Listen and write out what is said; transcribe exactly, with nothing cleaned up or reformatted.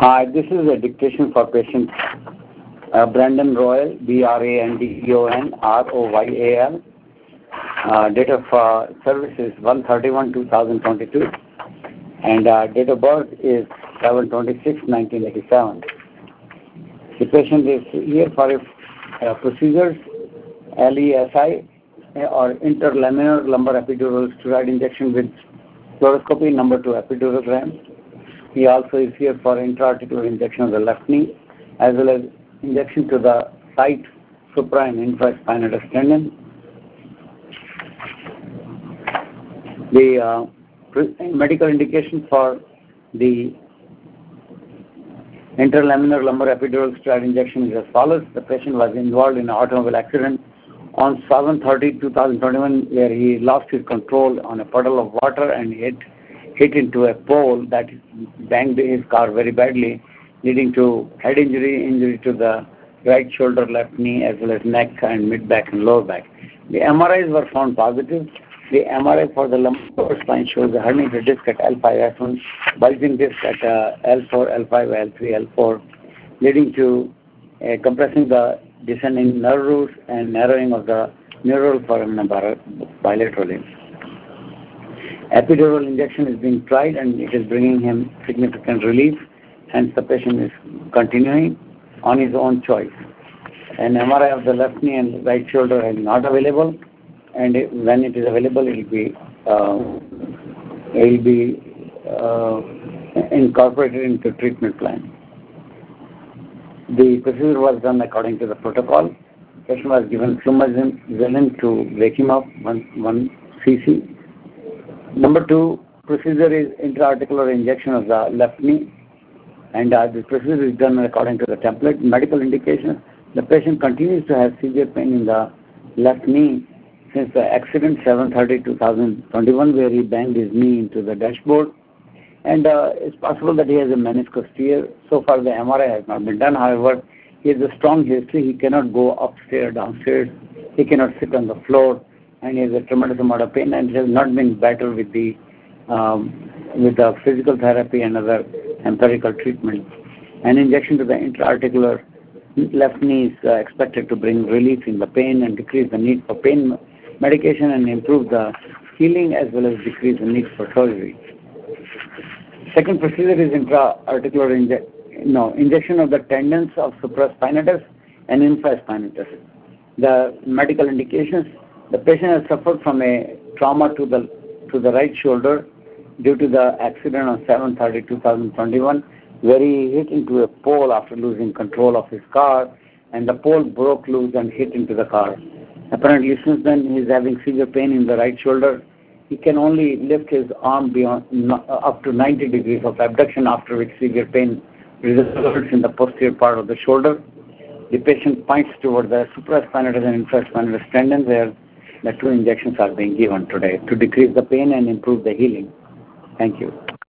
Hi, this is a dictation for patient uh, Brandon Royal, B R A N D E O N R O Y A L. Uh, date of uh, service is one thirty-one two thousand twenty-two, and uh, date of birth is seven twenty-six nineteen eighty-seven. The patient is here for uh, procedures, L E S I or interlaminar lumbar epidural steroid injection with fluoroscopy, number two epidural gram. He also is here for intra-articular injection of the left knee, as well as injection to the site supra and infraspinatus tendon. The uh, medical indication for the interlaminar lumbar epidural steroid injection is as follows. The patient was involved in an automobile accident on seven thirty two thousand twenty-one, where he lost his control on a puddle of water and hit hit into a pole that banged his car very badly, leading to head injury, injury to the right shoulder, left knee, as well as neck and mid-back and lower back. The M R Is were found positive. The M R I for the lumbar spine shows a herniated disc at L five S one, bulging disc at uh, L four, L five, L three, L four, leading to uh, compressing the descending nerve roots and narrowing of the neural foramen bilaterally. Epidural injection is being tried and it is bringing him significant relief, hence the patient is continuing on his own choice. An M R I of the left knee and right shoulder is not available, and it, when it is available, it will be uh, it will be uh, incorporated into treatment plan. The procedure was done according to the protocol. The patient was given flumazepam to wake him up, one, one cc. Number two procedure is intra-articular injection of the left knee, and uh, the procedure is done according to the template. Medical indication: the patient continues to have severe pain in the left knee since the accident seven thirty two thousand twenty-one, where he banged his knee into the dashboard, and uh, it's possible that he has a meniscus tear. So far the M R I has not been done. However, he has a strong history. He cannot go upstairs, downstairs. He cannot sit on the floor, and he has a tremendous amount of pain, and it has not been battled with the um, with the physical therapy and other empirical treatment. An injection to the intra-articular left knee is uh, expected to bring relief in the pain and decrease the need for pain medication and improve the healing, as well as decrease the need for surgery. Second procedure is intra-articular inje no, injection of the tendons of supraspinatus and infraspinatus. The medical indications: the patient has suffered from a trauma to the to the right shoulder due to the accident on seven thirty two thousand twenty-one, where he hit into a pole after losing control of his car, and the pole broke loose and hit into the car. Apparently, since then, he is having severe pain in the right shoulder. He can only lift his arm beyond up to ninety degrees of abduction, after which severe pain results in the posterior part of the shoulder. The patient points toward the supraspinatus and infraspinatus tendon, where the two injections are being given today to decrease the pain and improve the healing. Thank you.